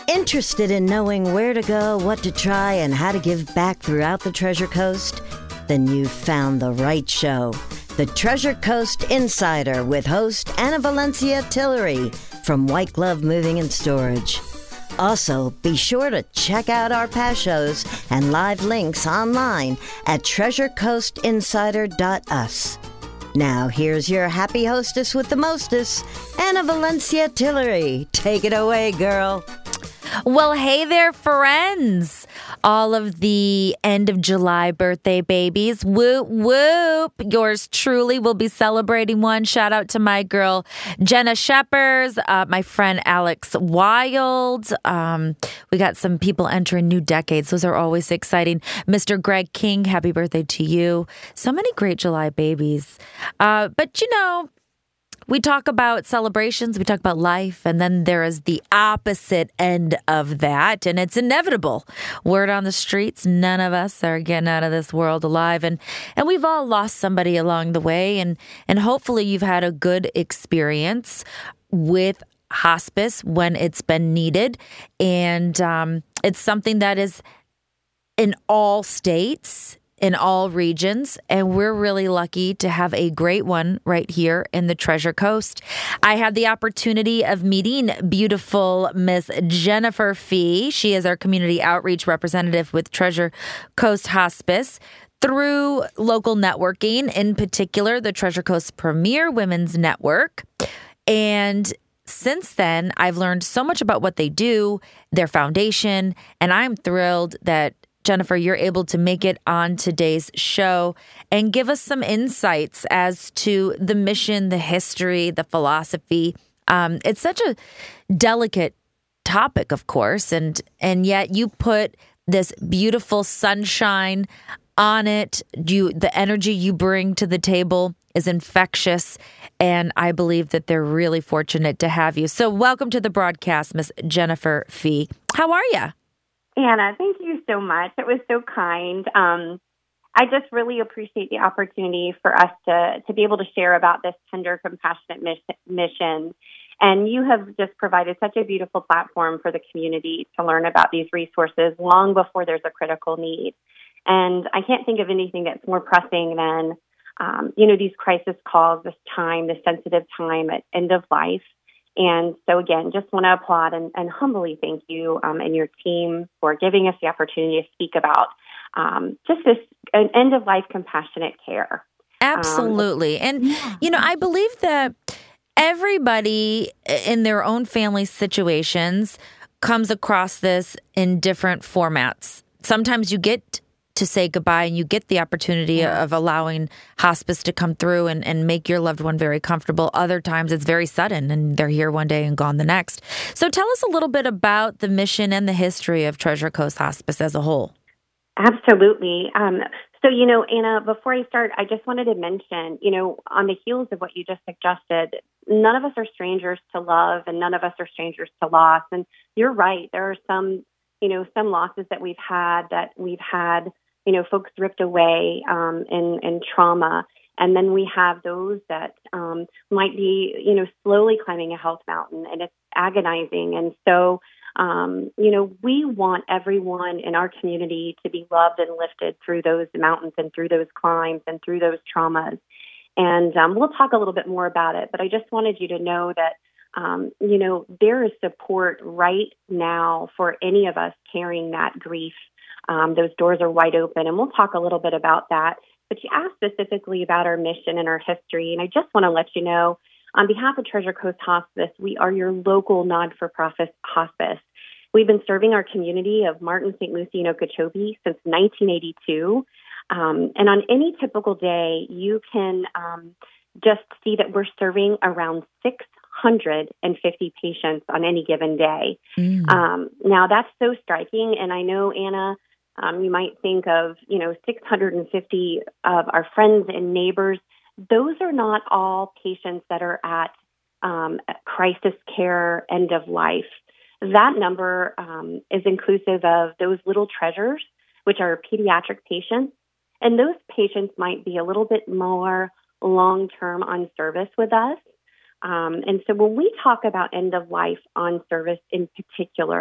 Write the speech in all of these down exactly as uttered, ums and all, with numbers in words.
Interested in knowing where to go, what to try, and how to give back throughout the Treasure Coast? Then you've found the right show. The Treasure Coast Insider with host Anna Valencia Tillery from White Glove Moving and Storage. Also, be sure to check out our past shows and live links online at treasure coast insider dot u s. Now, here's your happy hostess with the mostess, Anna Valencia Tillery. Take it away, girl. Well, hey there, friends. All of the end of July birthday babies. Whoop, whoop. Yours truly will be celebrating one. Shout out to my girl, Jenna Sheppers, uh, my friend, Alex Wild. Um, we got some people entering new decades. Those are always exciting. Mister Greg King, happy birthday to you. So many great July babies. Uh, but, you know, we talk about celebrations, we talk about life, and then there is the opposite end of that, and it's inevitable. Word on the streets, none of us are getting out of this world alive, and, and we've all lost somebody along the way, and, and hopefully you've had a good experience with hospice when it's been needed, and um, it's something that is in all states, in all regions, and we're really lucky to have a great one right here in the Treasure Coast. I had the opportunity of meeting beautiful Miss Jennifer Fee. She is our community outreach representative with Treasure Coast Hospice through local networking, in particular the Treasure Coast Premier Women's Network. And since then, I've learned so much about what they do, their foundation, and I'm thrilled that Jennifer, you're able to make it on today's show and give us some insights as to the mission, the history, the philosophy. Um, it's such a delicate topic, of course, and and yet you put this beautiful sunshine on it. You, the energy you bring to the table is infectious, and I believe that they're really fortunate to have you. So welcome to the broadcast, Miss Jennifer Fee. How are you? Anna, thank you so much. It was so kind. Um, I just really appreciate the opportunity for us to, to be able to share about this tender, compassionate mission. And you have just provided such a beautiful platform for the community to learn about these resources long before there's a critical need. And I can't think of anything that's more pressing than, um, you know, these crisis calls, this time, this sensitive time at end of life. And so, again, just want to applaud and, and humbly thank you um, and your team for giving us the opportunity to speak about um, just this an end-of-life compassionate care. Absolutely. Um, and, yeah. you know, I believe that everybody in their own family situations comes across this in different formats. Sometimes you get to say goodbye and you get the opportunity yeah. of allowing hospice to come through and, and make your loved one very comfortable. Other times it's very sudden and they're here one day and gone the next. So tell us a little bit about the mission and the history of Treasure Coast Hospice as a whole. Absolutely. Um, so, you know, Anna, before I start, I just wanted to mention, you know, on the heels of what you just suggested, none of us are strangers to love and none of us are strangers to loss. And you're right. There are some, you know, some losses that we've had that we've had you know, folks ripped away um, in, in trauma. And then we have those that um, might be, you know, slowly climbing a health mountain, and it's agonizing. And so, um, you know, we want everyone in our community to be loved and lifted through those mountains and through those climbs and through those traumas. And um, we'll talk a little bit more about it, but I just wanted you to know that, um, you know, there is support right now for any of us carrying that grief. Um, those doors are wide open, and we'll talk a little bit about that. But you asked specifically about our mission and our history, and I just want to let you know, on behalf of Treasure Coast Hospice, we are your local not-for-profit hospice. We've been serving our community of Martin, Saint Lucie, and Okeechobee since nineteen eighty-two. Um, and on any typical day, you can um, just see that we're serving around six hundred fifty patients on any given day. Mm. Um, now, that's so striking, and I know, Anna, Um, you might think of, you know, six hundred fifty of our friends and neighbors. Those are not all patients that are at um, crisis care, end of life. That number um, is inclusive of those little treasures, which are pediatric patients. And those patients might be a little bit more long-term on service with us. Um, and so when we talk about end of life on service in particular,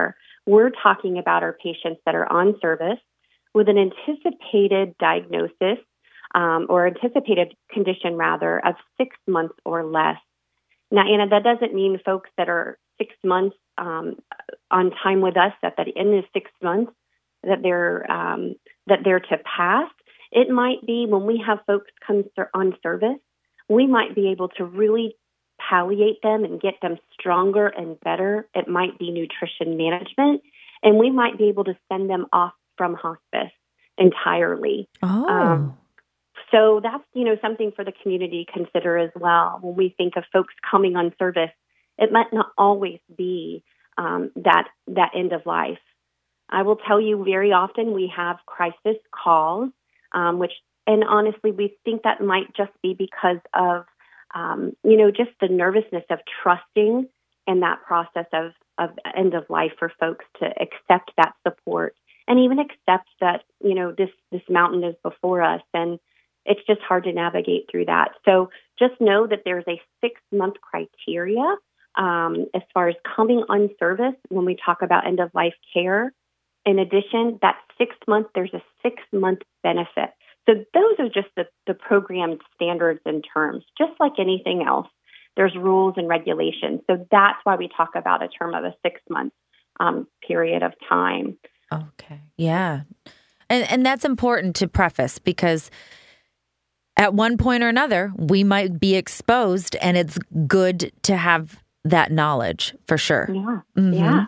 we're talking about our patients that are on service with an anticipated diagnosis um, or anticipated condition, rather, of six months or less. Now, Anna, that doesn't mean folks that are six months um, on time with us, that at the end of six months, that they're um, that they're to pass. It might be when we have folks come on service, we might be able to really palliate them and get them stronger and better. It might be nutrition management, and we might be able to send them off from hospice entirely. Oh. Um, so that's, you know, something for the community to consider as well. When we think of folks coming on service, it might not always be um, that that end of life. I will tell you, very often we have crisis calls, um, which, and honestly, we think that might just be because of, um, you know, just the nervousness of trusting in that process of, of end of life for folks to accept that support and even accept that, you know, this, this mountain is before us, and it's just hard to navigate through that. So just know that there's a six-month criteria um, as far as coming on service when we talk about end-of-life care. In addition, that six months, there's a six-month benefit. So those are just the, the programmed standards and terms. Just like anything else, there's rules and regulations. So that's why we talk about a term of a six-month um, period of time. Okay. Yeah. And and that's important to preface, because at one point or another, we might be exposed, and it's good to have that knowledge for sure. Yeah. Mm-hmm. Yeah.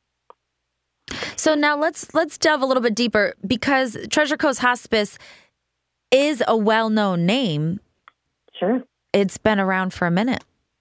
So now let's let's delve a little bit deeper, because Treasure Coast Hospice is a well-known name. Sure. It's been around for a minute.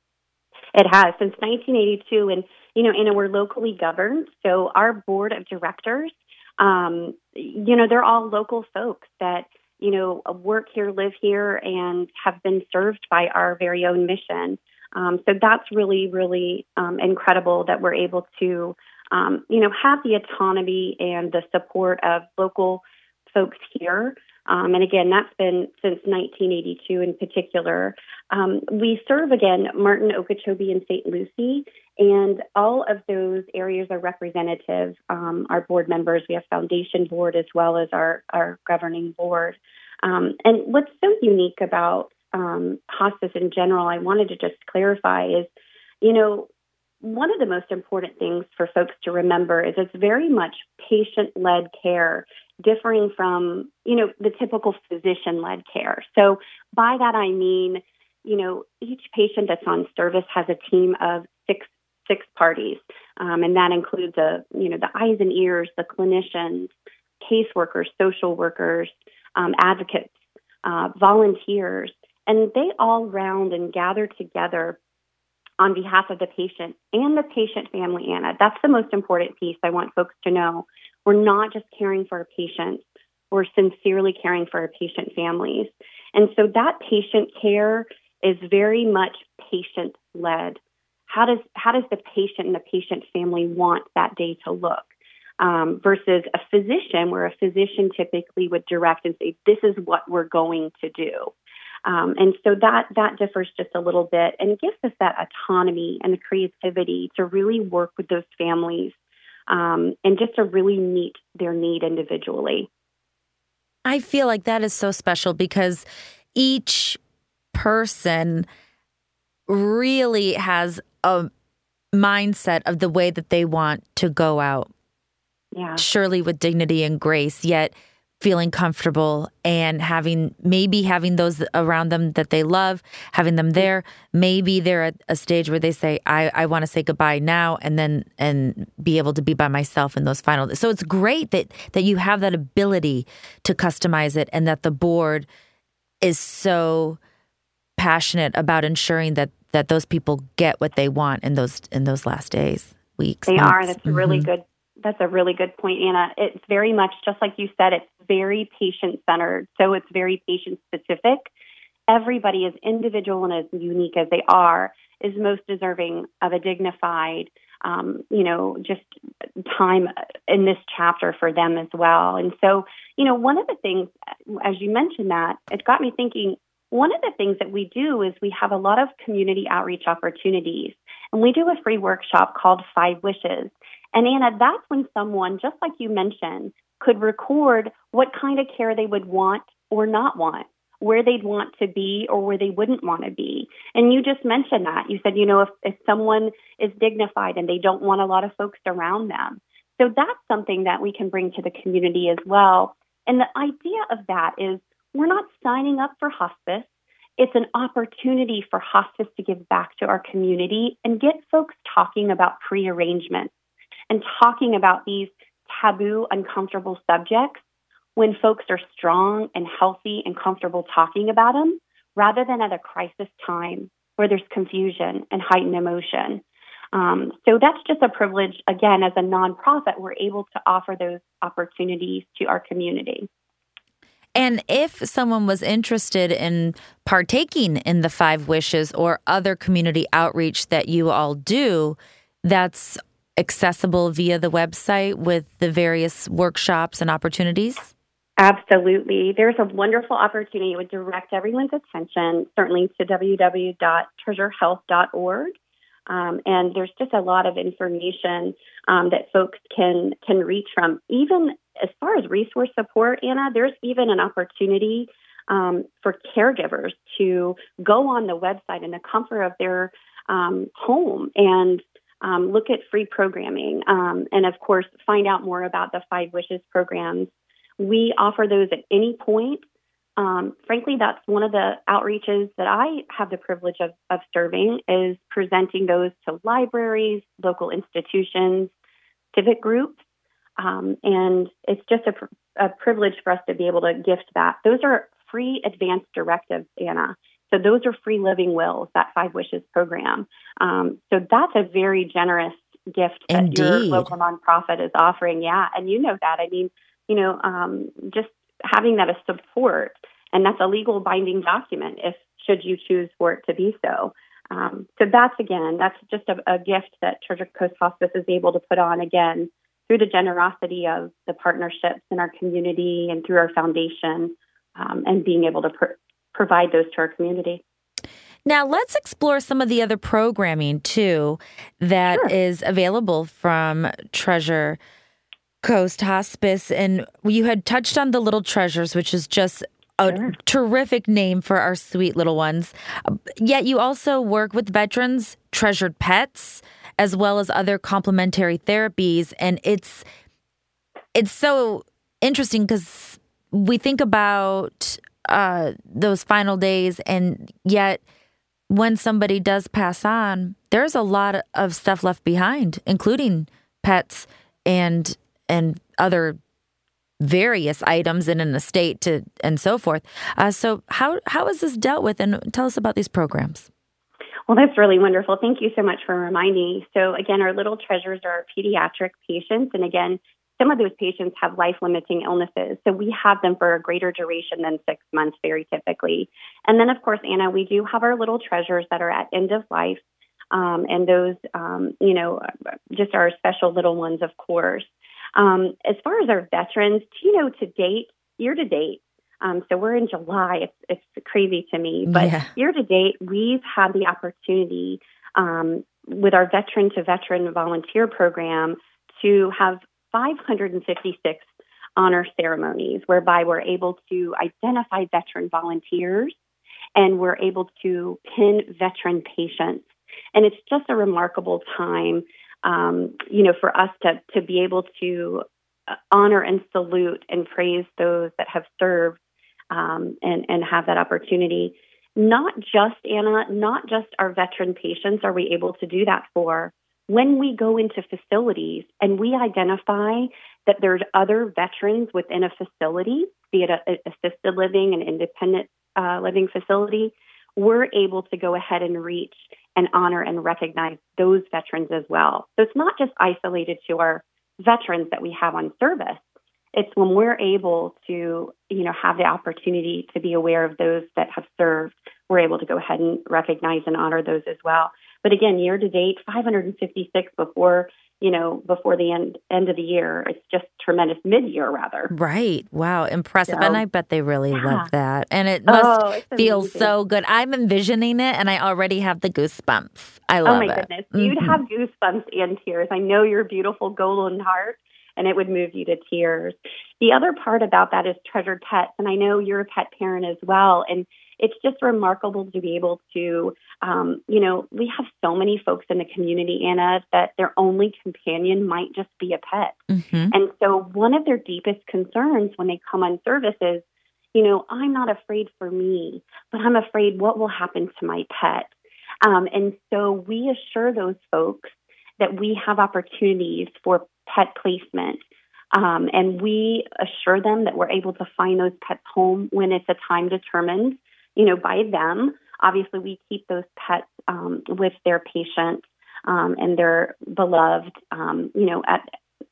It has, since nineteen eighty-two. And, you know, Anna, we're locally governed. So our board of directors, um, you know, they're all local folks that, you know, work here, live here, and have been served by our very own mission. Um, so that's really, really um, incredible that we're able to, um, you know, have the autonomy and the support of local folks here. Um, and again, that's been since nineteen eighty-two in particular. Um, we serve, again, Martin, Okeechobee, and Saint Lucie, and all of those areas are representative. Um, our board members, we have foundation board as well as our, our governing board. Um, and what's so unique about um, hospice in general, I wanted to just clarify is, you know, one of the most important things for folks to remember is it's very much patient-led care, differing from, you know, the typical physician-led care. So by that I mean, you know, each patient that's on service has a team of six six parties, um, and that includes a, you know, the eyes and ears, the clinicians, caseworkers, social workers, um, advocates, uh, volunteers, and they all round and gather together on behalf of the patient and the patient family, Anna. That's the most important piece I want folks to know. We're not just caring for our patients. We're sincerely caring for our patient families. And so that patient care is very much patient-led. How does how does the patient and the patient family want that day to look? Um, versus a physician, where a physician typically would direct and say, this is what we're going to do. Um, and so that that differs just a little bit, and it gives us that autonomy and the creativity to really work with those families um, and just to really meet their need individually. I feel like that is so special, because each person really has a mindset of the way that they want to go out. Yeah. Surely with dignity and grace, yet feeling comfortable and having, maybe having those around them that they love, having them there. Maybe they're at a stage where they say, I, I want to say goodbye now, and then and be able to be by myself in those final. So it's great that, that you have that ability to customize it, and that the board is so passionate about ensuring that, that those people get what they want in those in those last days, weeks. They months. are. That's mm-hmm. a really good That's a really good point, Anna. It's very much, just like you said, it's very patient-centered. So it's very patient-specific. Everybody, as individual and as unique as they are, is most deserving of a dignified, um, you know, just time in this chapter for them as well. And so, you know, one of the things, as you mentioned that, it got me thinking, one of the things that we do is we have a lot of community outreach opportunities. And we do a free workshop called Five Wishes. And Anna, that's when someone, just like you mentioned, could record what kind of care they would want or not want, where they'd want to be or where they wouldn't want to be. And you just mentioned that. You said, you know, if, if someone is dignified and they don't want a lot of folks around them. So that's something that we can bring to the community as well. And the idea of that is we're not signing up for hospice. It's an opportunity for hospice to give back to our community and get folks talking about prearrangements and talking about these taboo, uncomfortable subjects when folks are strong and healthy and comfortable talking about them, rather than at a crisis time where there's confusion and heightened emotion. Um, so that's just a privilege. Again, as a nonprofit, we're able to offer those opportunities to our community. And if someone was interested in partaking in the Five Wishes or other community outreach that you all do, that's accessible via the website with the various workshops and opportunities? Absolutely. There's a wonderful opportunity. It would direct everyone's attention, certainly to w w w dot treasure health dot org. Um, and there's just a lot of information um, that folks can can reach from. Even as far as resource support, Anna, there's even an opportunity um, for caregivers to go on the website in the comfort of their um, home and um, look at free programming um, and, of course, find out more about the Five Wishes programs. We offer those at any point. Um, frankly, that's one of the outreaches that I have the privilege of, of serving, is presenting those to libraries, local institutions, civic groups. Um, and it's just a, a privilege for us to be able to gift that. Those are free advanced directives, Anna. So those are free living wills, that Five Wishes program. Um, so that's a very generous gift that Indeed. your local nonprofit is offering. Yeah, and you know that. I mean, you know, um, just having that as support, and that's a legal binding document if should you choose for it to be so. Um, so that's, again, that's just a, a gift that Treasure Coast Hospice is able to put on, again, through the generosity of the partnerships in our community and through our foundation, um, and being able to pr- provide those to our community. Now, let's explore some of the other programming, too, that Sure. is available from Treasure Coast Hospice. And you had touched on the Little Treasures, which is just a Sure. terrific name for our sweet little ones. Yet you also work with veterans, treasured pets, as well as other complementary therapies. And it's it's so interesting because we think about uh, those final days, and yet when somebody does pass on, there's a lot of stuff left behind, including pets and and other various items in an estate to and so forth. Uh, so how how is this dealt with? And tell us about these programs. Well, that's really wonderful. Thank you so much for reminding me. So again, our Little Treasures are pediatric patients. And again, some of those patients have life-limiting illnesses. So we have them for a greater duration than six months, very typically. And then, of course, Anna, we do have our Little Treasures that are at end of life. Um, and those, um, you know, just our special little ones, of course. Um, as far as our veterans, you know, to date, year to date, um, so we're in July. It's, it's crazy to me, but Yeah. year to date, we've had the opportunity um, with our veteran to veteran volunteer program to have five hundred fifty-six honor ceremonies, whereby we're able to identify veteran volunteers and we're able to pin veteran patients. And it's just a remarkable time. Um, you know, for us to, to be able to honor and salute and praise those that have served um, and, and have that opportunity. Not just, Anna, not just our veteran patients are we able to do that for. When we go into facilities and we identify that there's other veterans within a facility, be it an assisted living, an independent uh, living facility, we're able to go ahead and reach and honor and recognize those veterans as well. So it's not just isolated to our veterans that we have on service. It's when we're able to, you know, have the opportunity to be aware of those that have served, we're able to go ahead and recognize and honor those as well. But again, year to date, five hundred fifty-six before you know, before the end end of the year. It's just tremendous, mid-year rather. Right. Wow. Impressive. So, and I bet they really yeah. love that. And it must Oh, it's feel amazing. so good. I'm envisioning it and I already have the goosebumps. I Oh love my it. goodness. You'd Mhm. have goosebumps and tears. I know your beautiful golden heart, and it would move you to tears. The other part about that is treasured pets, and I know you're a pet parent as well, and it's just remarkable to be able to, um, you know, we have so many folks in the community, Anna, that their only companion might just be a pet. Mhm. And so one of their deepest concerns when they come on service is, you know, I'm not afraid for me, but I'm afraid what will happen to my pet. Um, and so we assure those folks that we have opportunities for pet placement. Um, and we assure them that we're able to find those pets home when it's a time determined, you know, by them. Obviously, we keep those pets um, with their patient um, and their beloved, um, you know, at,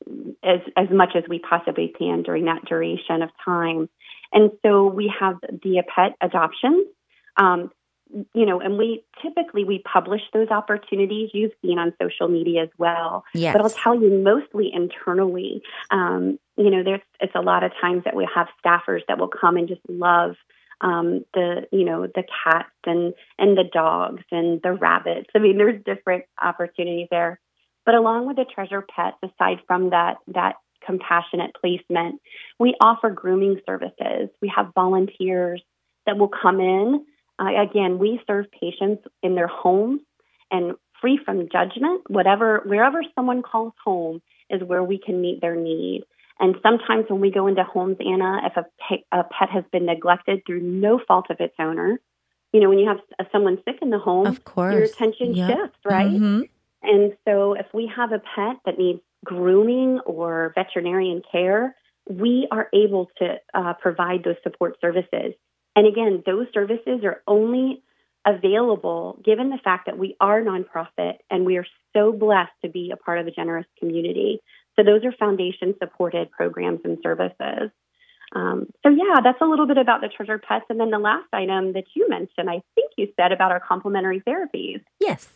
as as much as we possibly can during that duration of time. And so we have the pet adoptions. Um, You know, and we typically we publish those opportunities. You've seen on social media as well. Yes. But I'll tell you, mostly internally, um, you know, there's it's a lot of times that we have staffers that will come and just love um, the, you know, the cats and and the dogs and the rabbits. I mean, there's different opportunities there. But along with the treasure pets, aside from that that compassionate placement, we offer grooming services. We have volunteers that will come in. Uh, again, we serve patients in their homes and free from judgment. Whatever, wherever someone calls home is where we can meet their need. And sometimes when we go into homes, Anna, if a pet, a pet has been neglected through no fault of its owner, you know, when you have uh, someone sick in the home, Of course. your attention Yep. shifts, right? Mhm. And so if we have a pet that needs grooming or veterinarian care, we are able to uh, provide those support services. And again, those services are only available given the fact that we are nonprofit and we are so blessed to be a part of a generous community. So those are foundation-supported programs and services. Um, so yeah, that's a little bit about the treasure pets. And then the last item that you mentioned, I think you said about our complementary therapies. Yes.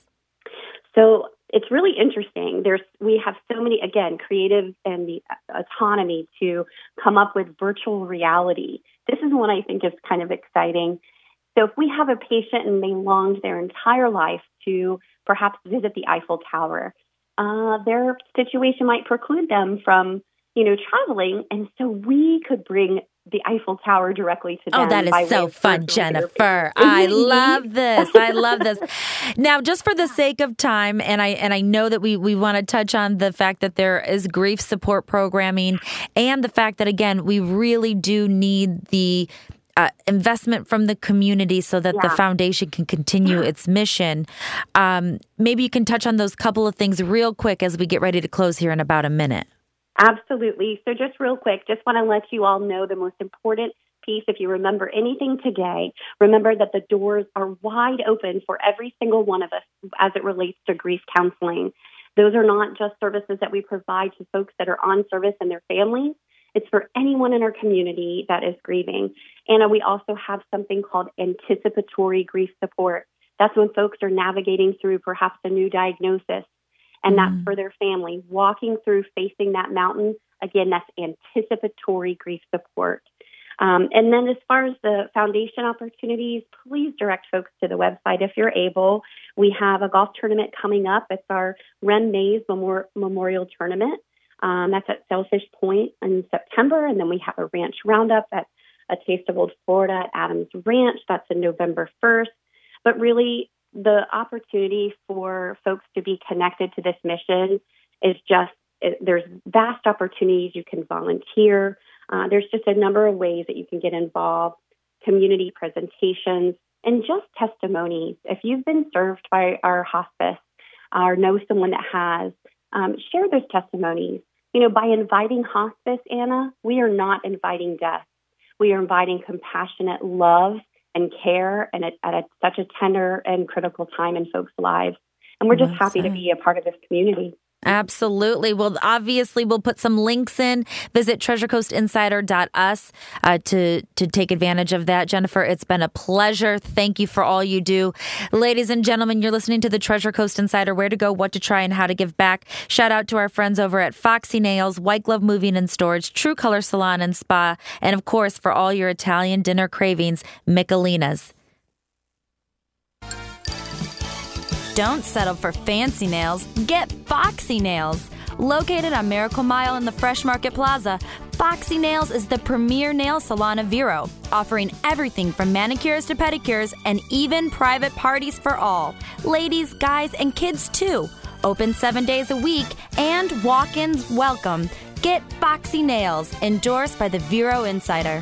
So it's really interesting. There's we have so many, again, creative and the autonomy to come up with virtual reality. This is one I think is kind of exciting. So if we have a patient and they longed their entire life to perhaps visit the Eiffel Tower, uh, their situation might preclude them from, you know, traveling. And so we could bring the Eiffel Tower directly to them. Oh, that by is way so of fun, virtual Jennifer. therapy. I Isn't it love neat? this. I love this. Now, just for the sake of time, and I and I know that we, we want to touch on the fact that there is grief support programming and the fact that, again, we really do need the uh, investment from the community so that the Yeah. foundation can continue its mission. Um, maybe you can touch on those couple of things real quick as we get ready to close here in about a minute. Absolutely. So just real quick, just want to let you all know the most important piece. If you remember anything today, remember that the doors are wide open for every single one of us as it relates to grief counseling. Those are not just services that we provide to folks that are on service and their families. It's for anyone in our community that is grieving. And we also have something called anticipatory grief support. That's when folks are navigating through perhaps a new diagnosis. And that's Mm. for their family. Walking through facing that mountain, again, that's anticipatory grief support. Um, and then as far as the foundation opportunities, please direct folks to the website if you're able. We have a golf tournament coming up. It's our Ren Mays Memor- Memorial Tournament. Um, that's at Sailfish Point in September. And then we have a ranch roundup at A Taste of Old Florida at Adams Ranch. That's in November first. But really, the opportunity for folks to be connected to this mission is just, it, there's vast opportunities. You can volunteer. Uh, there's just a number of ways that you can get involved, community presentations, and just testimonies. If you've been served by our hospice or know someone that has, um, share those testimonies. You know, by inviting hospice, Anna, we are not inviting death. We are inviting compassionate love and care, and at, at a, such a tender and critical time in folks' lives. And we're just Well happy to said. be a part of this community. Absolutely. Well, obviously, we'll put some links in. Visit treasure coast insider dot u s uh, to, to take advantage of that. Jennifer, it's been a pleasure. Thank you for all you do. Ladies and gentlemen, you're listening to the Treasure Coast Insider, where to go, what to try, and how to give back. Shout out to our friends over at Foxy Nails, White Glove Moving and Storage, True Color Salon and Spa, and of course, for all your Italian dinner cravings, Michelina's. Don't settle for fancy nails. Get Foxy Nails. Located on Miracle Mile in the Fresh Market Plaza, Foxy Nails is the premier nail salon of Vero, offering everything from manicures to pedicures and even private parties for all. Ladies, guys, and kids too. Open seven days a week and walk-ins welcome. Get Foxy Nails, endorsed by the Vero Insider.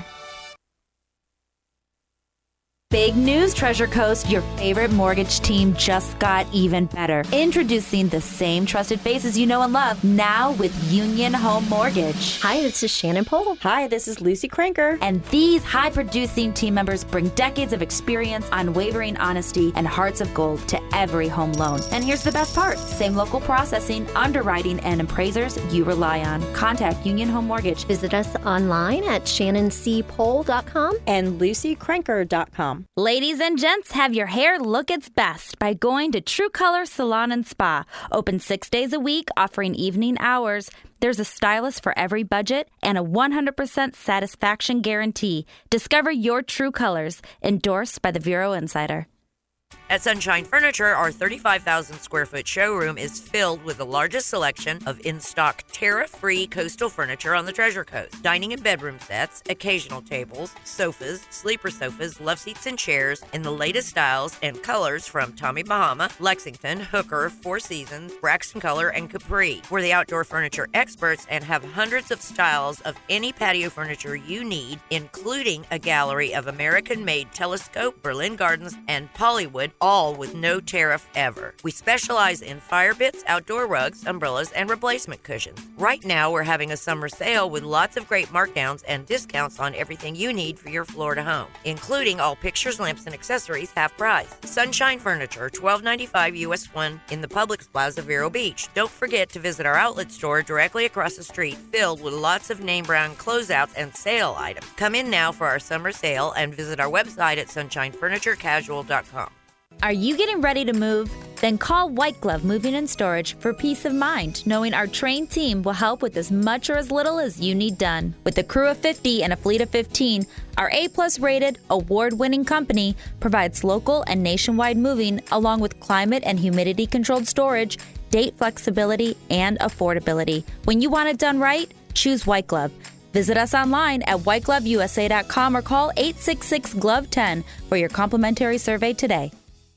Big news, Treasure Coast. Your favorite mortgage team just got even better. Introducing the same trusted faces you know and love, now with Union Home Mortgage. Hi, this is Shannon Pohl. Hi, this is Lucy Cranker. And these high-producing team members bring decades of experience, unwavering honesty, and hearts of gold to every home loan. And here's the best part. Same local processing, underwriting, and appraisers you rely on. Contact Union Home Mortgage. Visit us online at shannon c pohl dot com and lucy cranker dot com. Ladies and gents, have your hair look its best by going to True Color Salon and Spa. Open six days a week, offering evening hours. There's a stylist for every budget and a one hundred percent satisfaction guarantee. Discover your true colors. Endorsed by the Vero Insider. At Sunshine Furniture, our thirty-five thousand square foot showroom is filled with the largest selection of in-stock tariff-free coastal furniture on the Treasure Coast. Dining and bedroom sets, occasional tables, sofas, sleeper sofas, love seats, and chairs in the latest styles and colors from Tommy Bahama, Lexington, Hooker, Four Seasons, Braxton Color, and Capri. We're the outdoor furniture experts and have hundreds of styles of any patio furniture you need, including a gallery of American-made Telescope, Berlin Gardens, and Pollywood, all with no tariff ever. We specialize in fire pits, outdoor rugs, umbrellas, and replacement cushions. Right now, we're having a summer sale with lots of great markdowns and discounts on everything you need for your Florida home, including all pictures, lamps, and accessories half price. Sunshine Furniture, twelve ninety-five U S one in the Publix Plaza, Vero Beach. Don't forget to visit our outlet store directly across the street, filled with lots of name brand closeouts and sale items. Come in now for our summer sale and visit our website at sunshine furniture casual dot com. Are you getting ready to move? Then call White Glove Moving and Storage for peace of mind, knowing our trained team will help with as much or as little as you need done. With a crew of fifty and a fleet of fifteen, our A-plus rated, award-winning company provides local and nationwide moving along with climate and humidity-controlled storage, date flexibility, and affordability. When you want it done right, choose White Glove. Visit us online at white glove u s a dot com or call eight six six, G L O V E, one zero for your complimentary survey today.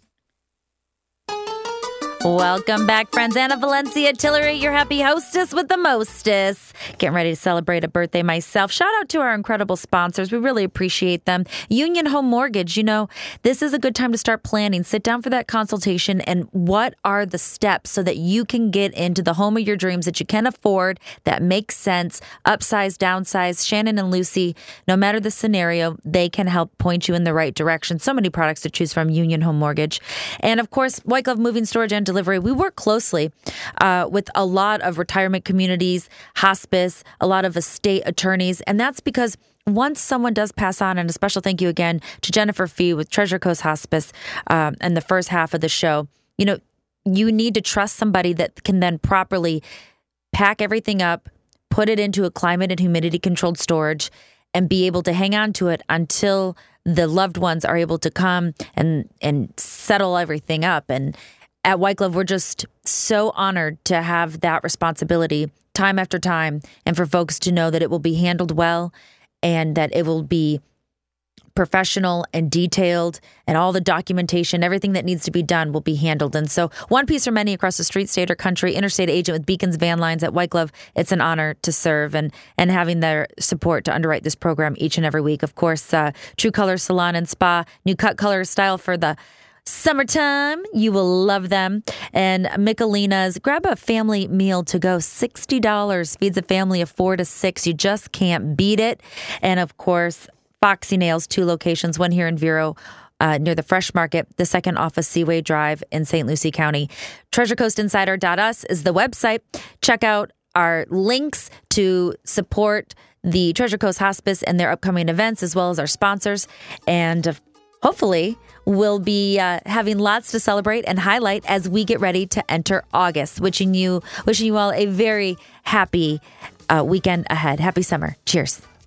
Welcome back, friends. Anna Valencia Tillery, your happy hostess with the mostest. Getting ready to celebrate a birthday myself. Shout out to our incredible sponsors. We really appreciate them. Union Home Mortgage, you know, this is a good time to start planning. Sit down for that consultation and what are the steps so that you can get into the home of your dreams that you can afford, that makes sense, upsize, downsize. Shannon and Lucy, no matter the scenario, they can help point you in the right direction. So many products to choose from. Union Home Mortgage. And of course, White Glove Moving, Storage, and Delivery. We work closely uh, with a lot of retirement communities, hospice, a lot of estate attorneys, and that's because once someone does pass on, and a special thank you again to Jennifer Fee with Treasure Coast Hospice um, and the first half of the show, you know, you need to trust somebody that can then properly pack everything up, put it into a climate and humidity controlled storage, and be able to hang on to it until the loved ones are able to come and and settle everything up. And at White Glove, we're just so honored to have that responsibility time after time, and for folks to know that it will be handled well and that it will be professional and detailed, and all the documentation, everything that needs to be done will be handled. And so one piece or many across the street, state or country, interstate agent with Beacons Van Lines at White Glove, it's an honor to serve and and having their support to underwrite this program each and every week. Of course, uh, True Color Salon and Spa, new cut color style for the summertime. You will love them. And Michelina's, grab a family meal to go. sixty dollars feeds a family of four to six. You just can't beat it. And of course, Foxy Nails, two locations, one here in Vero, uh, near the Fresh Market, the second off of Seaway Drive in Saint Lucie County. treasure coast insider dot us is the website. Check out our links to support the Treasure Coast Hospice and their upcoming events, as well as our sponsors. And uh, hopefully we'll be uh, having lots to celebrate and highlight as we get ready to enter August. Wishing you, wishing you all a very happy uh, weekend ahead. Happy summer. Cheers.